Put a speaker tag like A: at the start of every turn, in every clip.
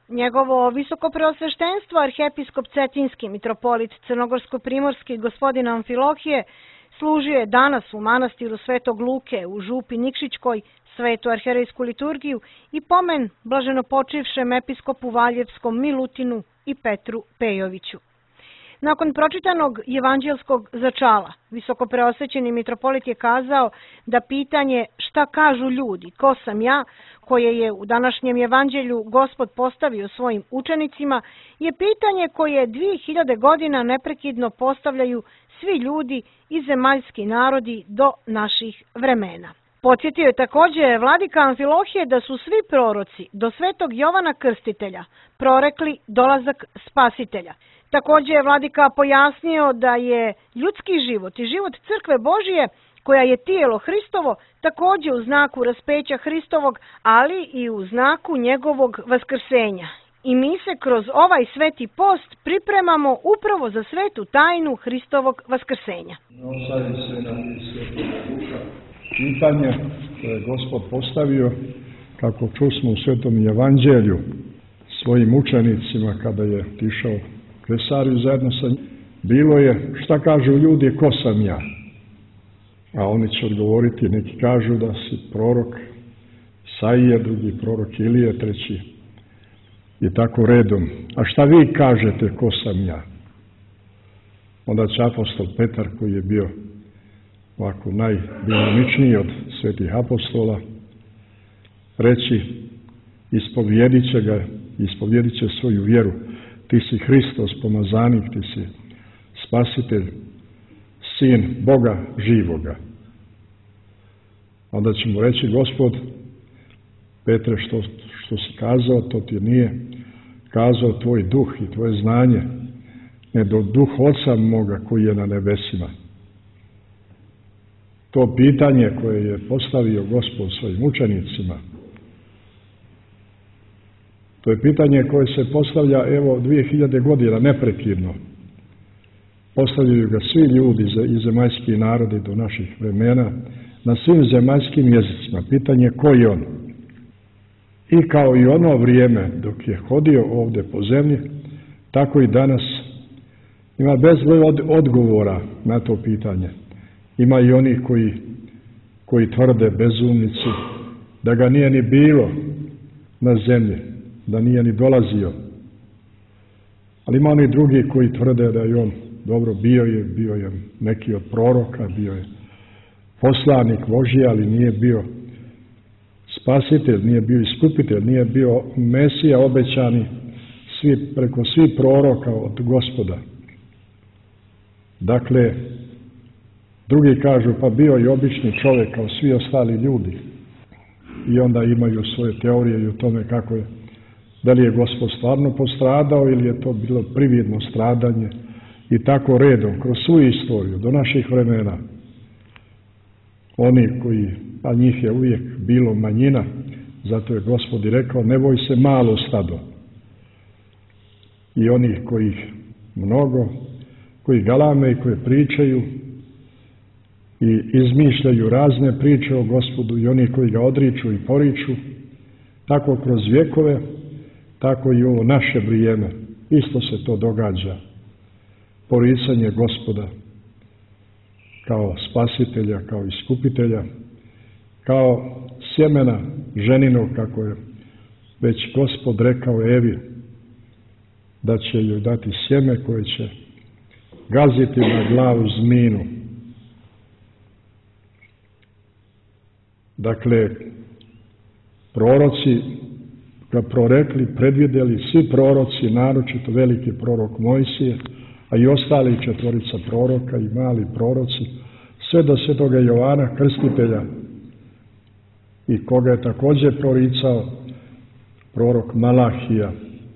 A: Njegovo visokopreosveštenstvo arhijepiskop Cetinski mitropolit Crnogorsko-primorski gospodin Amfilohije služio je danas u manastiru Svetog Luke u Župi Nikšićkoj svetu arherejsku liturgiju i pomen blaženopočivšem episkopu Valjevskom Milutinu i Petru Pejoviću. Nakon pročitanog evanđelskog začala, visokopreosvećeni mitropolit je kazao da pitanje šta kažu ljudi, ko sam ja, koje je u današnjem evanđelju Gospod postavio svojim učenicima, je pitanje koje 2000 godina neprekidno postavljaju svi ljudi i zemaljski narodi do naših vremena. Podsjetio je također vladika Amfilohije da su svi proroci do svetog Jovana Krstitelja prorekli dolazak Spasitelja. Također je vladika pojasnio da je ljudski život i život Crkve Božije, koja je tijelo Hristovo, također u znaku raspeća Hristovog, ali i u znaku njegovog vaskrsenja. I mi se kroz ovaj sveti post pripremamo upravo za svetu tajnu Hristovog vaskrsenja.
B: Pitanje koje je Gospod postavio, kako čusmo u Svetom evanđelju, svojim učenicima kada je išao Kesariju zajedno sa njim, bilo je šta kažu ljudi, ko sam ja? A oni će odgovoriti, neki kažu da si prorok Isaije, drugi prorok Ilije, treći i tako redom. A šta vi kažete, ko sam ja? Onda će apostol Petar, koji je bio ovako najdinamičniji od svetih apostola, reći, ispovjedit će svoju vjeru. Ti si Hristos, pomazanik, ti si spasitelj, sin Boga živoga. Onda će mu reći, Gospod, Petre, što si kazao, to ti nije kazao tvoj duh i tvoje znanje, nego duh Oca moga koji je na nebesima. To pitanje koje je postavio Gospod svojim učenicima, to je pitanje koje se postavlja 2000 godina neprekidno. Postavljaju ga svi ljudi i zemaljski narodi do naših vremena na svim zemaljskim jezicima. Pitanje ko je on? I kao i ono vrijeme dok je hodio ovdje po zemlji, tako i danas ima bezbroj odgovora na to pitanje. Ima i oni koji tvrde bezumnici da ga nije ni bilo na zemlji, da nije ni dolazio. Ali ima oni drugi koji tvrde da je on dobro bio je neki od proroka, bio je poslanik Božji, ali nije bio spasitelj, nije bio iskupitelj, nije bio Mesija obećani preko svih proroka od Gospoda. Dakle, drugi kažu pa bio je obični čovjek kao svi ostali ljudi. I onda imaju svoje teorije i o tome kako je, da li je Gospod stvarno postradao ili je to bilo prividno stradanje i tako redom, kroz svu istoriju, do naših vremena. Oni koji, a njih je uvijek bilo manjina, zato je Gospod i rekao, ne boj se malo stado. I oni kojih mnogo, koji galame i koji pričaju i izmišljaju razne priče o Gospodu i oni koji ga odriču i poriču, tako kroz vjekove, tako i ovo naše vrijeme. Isto se to događa. Poricanje Gospoda kao spasitelja, kao iskupitelja, kao sjemena ženinog, kako je već Gospod rekao Evi, da će joj dati sjeme koje će gaziti na glavu zminu. Dakle, proroci ga prorekli, predvidjeli, svi proroci, naročito veliki prorok Mojsije, a i ostali 4 proroka i mali proroci, sve do svetoga Jovana Krstitelja, i koga je također proricao prorok Malahija,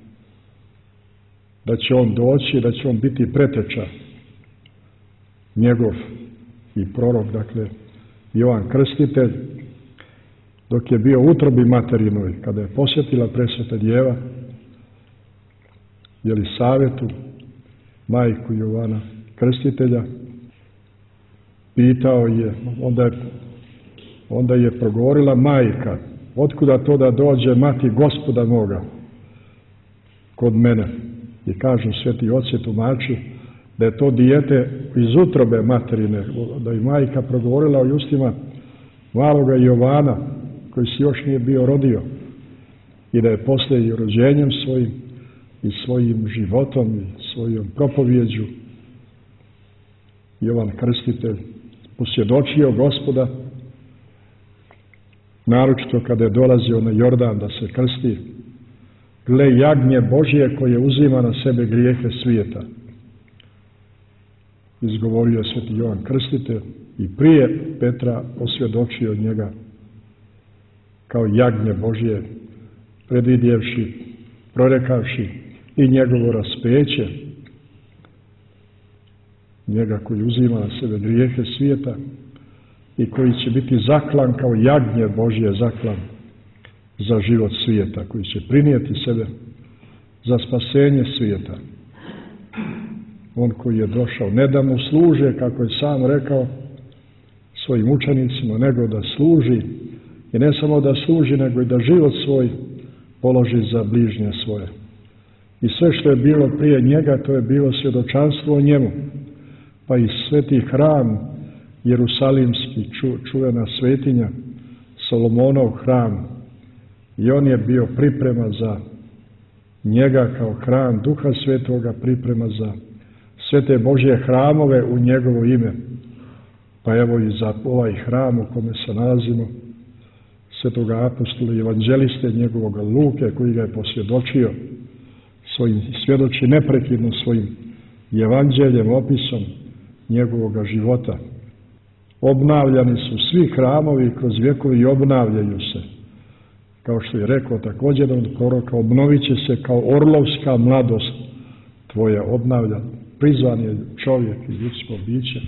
B: da će on doći, da će on biti preteča njegov i prorok, dakle, Jovan Krstitelj, dok je bio u utrobi materinoj, kada je posjetila presveta djeva, Jelisavetu, majku Jovana Krstitelja, pitao je, onda je progovorila majka, otkuda to da dođe mati Gospoda moga? kod mene. I kažu sveti oci tumači da je to dijete iz utrobe materine, da je majka progovorila o ustima maloga Jovana, koji se još nije bio rodio, i da je poslije i rođenjem svojim i svojim životom i svojom propovjeđu Jovan Krstitelj posvjedočio Gospoda, naročito kada je dolazio na Jordan da se krsti: gle jagnje Božje koje uzima na sebe grijehe svijeta. Izgovorio sveti Jovan Krstitelj i prije Petra posvjedočio njega kao jagnje Božje, predvidjevši, prorekavši i njegovo raspeće, njega koji uzima na sebe grijehe svijeta i koji će biti zaklan kao jagnje Božje, zaklan za život svijeta, koji će prinijeti sebe za spasenje svijeta. On koji je došao ne da mu služe, kako je sam rekao svojim učenicima, nego da služi, i ne samo da služi, nego i da život svoj položi za bližnje svoje. I sve što je bilo prije njega, to je bilo svjedočanstvo o njemu. Pa i sveti hram Jerusalimski, čuvena svetinja, Solomonov hram, i on je bio priprema za njega kao hram Duha Svetoga, priprema za sve te Božje hramove u njegovo ime. Pa evo i za ovaj hram u kome se nalazimo, svetoga apostola i evanđeliste njegovog Luke, koji ga je posvjedočio svojim, svjedoči neprekidno svojim evanđeljem, opisom njegovog života. Obnavljani su svi hramovi kroz vjekovi i obnavljaju se. Kao što je rekao također od proroka, obnovit će se kao orlovska mladost tvoja obnavlja. Prizvan je čovjek i ljudsko biće.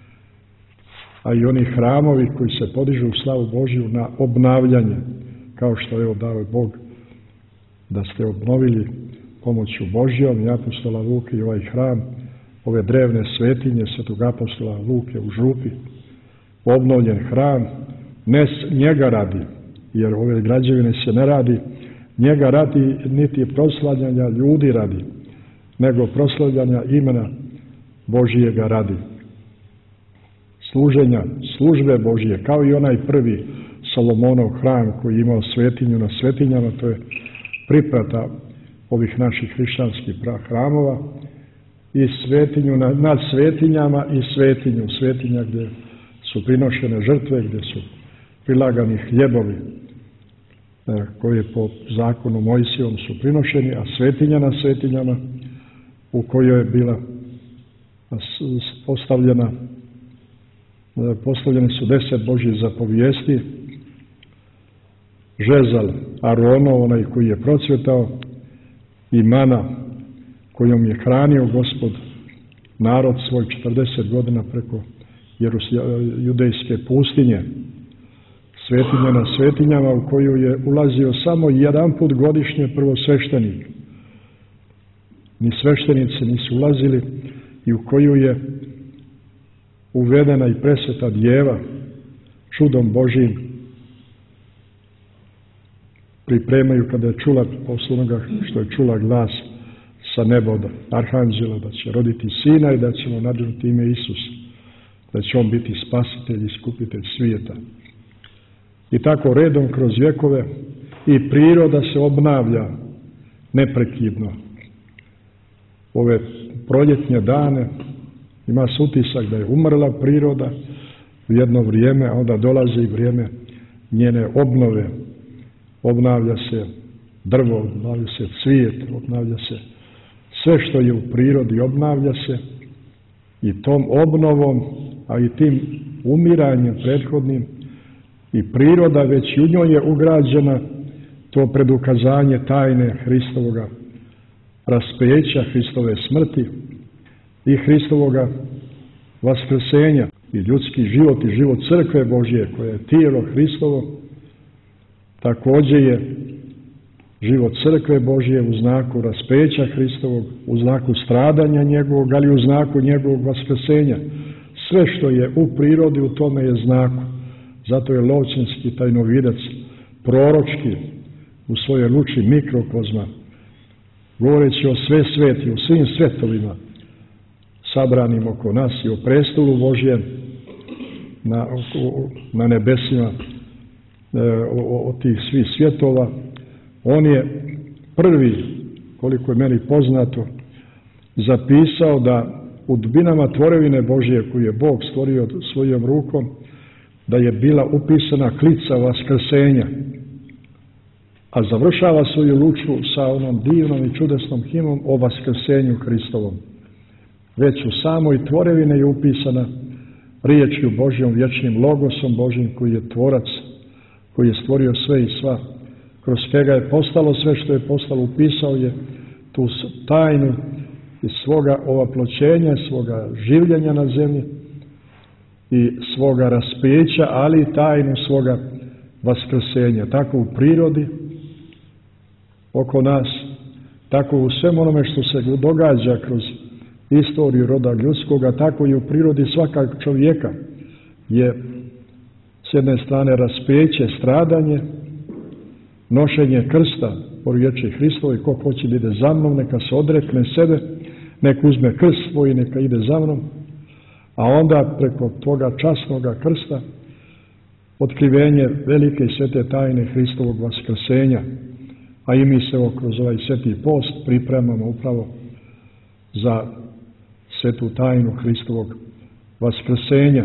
B: A i oni hramovi koji se podižu u slavu Božju na obnavljanje, kao što je dao Bog da ste obnovili pomoću Božjom i apostola Luke i ovaj hram, ove drevne svetinje svetog apostola Luke u Župi, obnovljen hram, ne njega radi, jer ove građevine se ne radi njega radi, niti proslavljanja ljudi radi, nego proslavljanja imena Božijega radi. Služenja, službe Božije, kao i onaj prvi Solomonov hram koji je imao svetinju na svetinjama, to je priprata ovih naših hrišćanskih hramova, i svetinju nad svetinjama i svetinju, svetinja gdje su prinošene žrtve, gdje su prilagani hljebovi koji po zakonu Mojsijevom su prinošeni, a svetinja na svetinjama u kojoj je bila postavljene su 10 Božjih zapovijesti, žezal Aronov, onaj koji je procvjetao, i mana kojom je hranio Gospod narod svoj 40 godina preko judejske pustinje, svetinja na svetinjama u koju je ulazio samo jedan put godišnje prvosveštenik. Ni sveštenici nisu ulazili, i u koju je uvedena i presveta djeva čudom Božjim, pripremaju kada je čula, posle onoga što je čula glas sa neba od arhanđela da će roditi sina i da će mu nadježiti ime Isus, da će on biti spasitelj i iskupitelj svijeta. I tako redom kroz vjekove i priroda se obnavlja neprekidno. Ove proljetnje dane ima se utisak da je umrla priroda u jedno vrijeme, a onda dolazi vrijeme njene obnove. Obnavlja se drvo, obnavlja se cvijet, obnavlja se sve što je u prirodi, obnavlja se, i tom obnovom, a i tim umiranjem prethodnim, i priroda već u njoj je ugrađena to predukazanje tajne Hristovoga raspeća, Hristove smrti i Hristovoga vaskrsenja, i ljudski život i život crkve Božje koje je tijelo Hristovo. Također je život crkve Božje u znaku raspeća Hristovog, u znaku stradanja njegovog, ali u znaku njegovog vaskrsenja. Sve što je u prirodi, u tome je znaku. Zato je Lovćenski tajnovidac proročki u svojoj luči mikrokozma govoreći o sve sveti, o svim svetovima sabranim oko nas i o prestolu Božjem na nebesima, od tih svih svjetova. On je prvi, koliko je meni poznato, zapisao da u dubinama tvorevine Božje koju je Bog stvorio svojom rukom, da je bila upisana klica vaskrsenja, a završava svoju luču sa onom divnom i čudesnom himnom o vaskrsenju Hristovom. Već u samoj tvorevini je upisana riječju Božjom, vječnim logosom Božjim koji je tvorac, koji je stvorio sve i sva, kroz kega je postalo sve što je postalo, upisao je tu tajnu iz svoga ovaploćenja, svoga življenja na zemlji i svoga raspeća, ali i tajnu svoga vaskrsenja. Tako u prirodi oko nas, tako u svem onome što se događa kroz istoriju roda ljudskoga, tako i u prirodi svakog čovjeka je s jedne strane raspeće, stradanje, nošenje krsta po riječi Hristovi, ko hoće da ide za mnom, neka se odrekne sebe, nek uzme krst svoj i neka ide za mnom, a onda preko toga časnoga krsta otkrivenje velike i svete tajne Hristovog vaskrsenja, a i mi se kroz ovaj sveti post pripremamo upravo za svetu tajnu Hristovog vaskrsenja.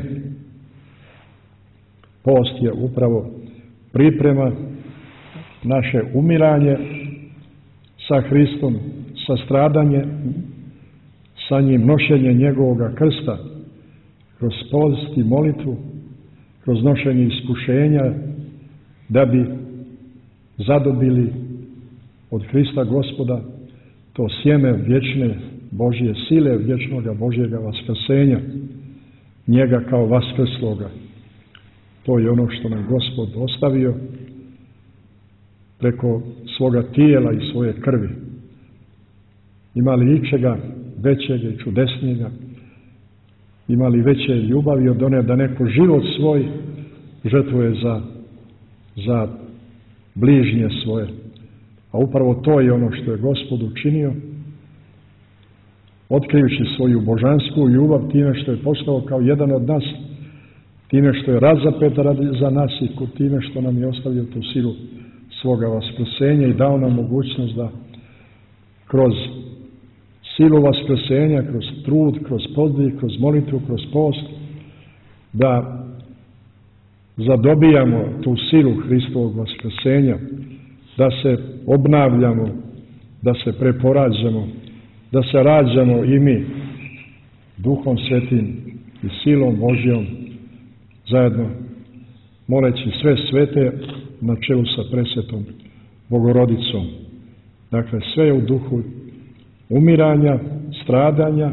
B: Post je upravo priprema naše umiranje sa Hristom, sa stradanje, sa njim nošenje njegovoga krsta, kroz post i molitvu, kroz nošenje iskušenja, da bi zadobili od Hrista Gospoda to sjeme vječne Božje sile, vječnoga Božjega vaskrsenja, njega kao vaskrsloga. To je ono što nam Gospod ostavio preko svoga tijela i svoje krvi. Ima li ičega većega i čudesnijega? Ima li veće ljubavi od one da neko život svoj žrtvuje za bližnje svoje? A upravo to je ono što je Gospod učinio, otkrijući svoju božansku ljubav time što je postao kao jedan od nas, time što je razapet za nas i time što nam je ostavio tu silu svoga vaskrsenja i dao nam mogućnost da kroz silu vaskrsenja, kroz trud, kroz podvig, kroz molitvu, kroz post, da zadobijamo tu silu Hristovog vaskrsenja, da se obnavljamo, da se preporađamo, da se rađamo i mi Duhom Svetim i silom Božjom zajedno, moleći sve svete na čelu sa presvetom Bogorodicom. Dakle, sve je u duhu umiranja, stradanja,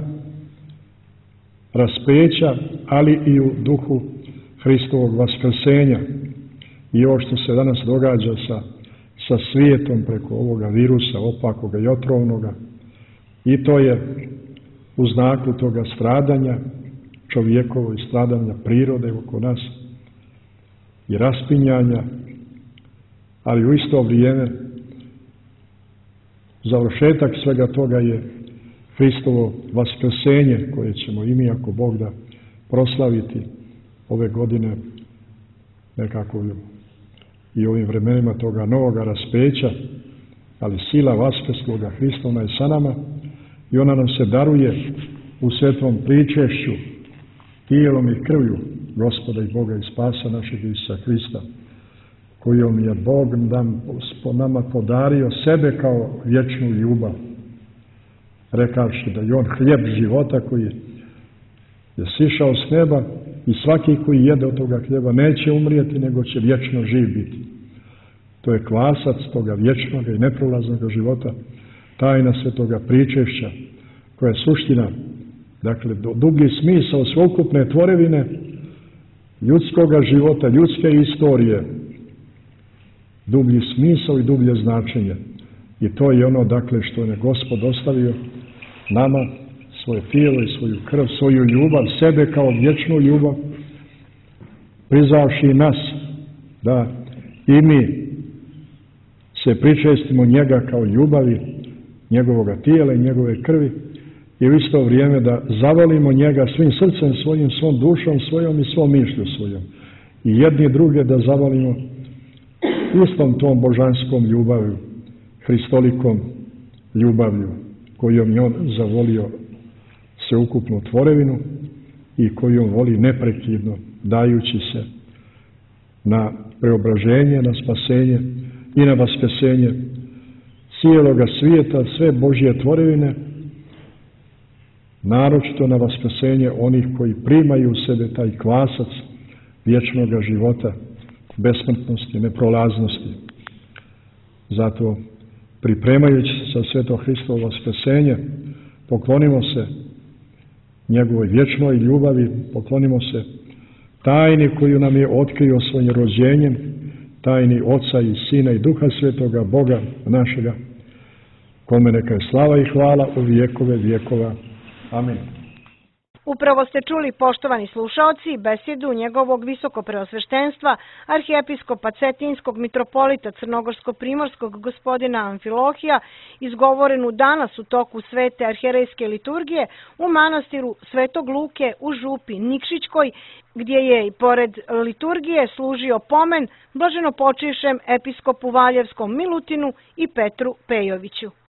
B: raspeća, ali i u duhu Hristovog vaskrsenja. I ovo što se danas događa sa svijetom preko ovoga virusa opakoga i otrovnoga, i to je u znaku toga stradanja čovjekovo i stradanja prirode oko nas i raspinjanja, ali u isto vrijeme završetak svega toga je Hristovo vaskrsenje koje ćemo i mi, ako Bog da, proslaviti ove godine nekako i ovim vremenima toga novoga raspeća, ali sila vaskrsloga Hristova je sa nama i ona nam se daruje u svetom pričešću, tijelom i krvlju Gospoda i Boga i spasa našeg Isusa Hrista, kojom je Bog nama podario sebe kao vječnu ljubav, rekavši da je on hljeb života koji je sišao s neba i svaki koji jede od toga hljeba neće umrijeti, nego će vječno živ biti. To je kvasac toga vječnog i neprolaznog života, tajna svetoga pričešća, koja je suština, dakle, dublji smisao sveukupne tvorevine ljudskoga života, ljudske istorije, dublji smisao i dublje značenje. I to je ono, dakle, što je Gospod ostavio nama, svoje tijelo i svoju krv, svoju ljubav, sebe kao vječnu ljubav, prizvavši nas da i mi se pričestimo njega kao ljubavi, njegovoga tijela i njegove krvi i u isto vrijeme da zavolimo njega svim srcem svojim, svom dušom svojom i svom mišlju svojom. I jedni druge da zavolimo istom tom božanskom ljubavlju, hristolikom ljubavlju kojom je on zavolio sveukupnu tvorevinu i koju on voli neprekidno, dajući se na preobraženje, na spasenje i na vaskesenje cijeloga svijeta, sve Božje tvorevine, naročito na vaskesenje onih koji primaju u sebe taj kvasac vječnoga života, besmrtnosti, neprolaznosti. Zato, pripremajući se za sveto Hristovo vaskesenje, poklonimo se njegovoj vječnoj ljubavi, poklonimo se tajni koju nam je otkrio svojim rođenjem, tajni Oca i Sina i Duha Svetoga, Boga našega, kome neka je slava i hvala u vjekove vjekova. Amin.
A: Upravo ste čuli, poštovani slušaoci, besjedu njegovog visokopreosveštenstva, arhijepiskopa Cetinskog mitropolita Crnogorsko-primorskog gospodina Amfilohija, izgovorenu danas u toku svete arhijerejske liturgije u manastiru Svetog Luke u župi Nikšićkoj, gdje je i pored liturgije služio pomen blaženopočivšem episkopu Valjevskom Milutinu i Petru Pejoviću.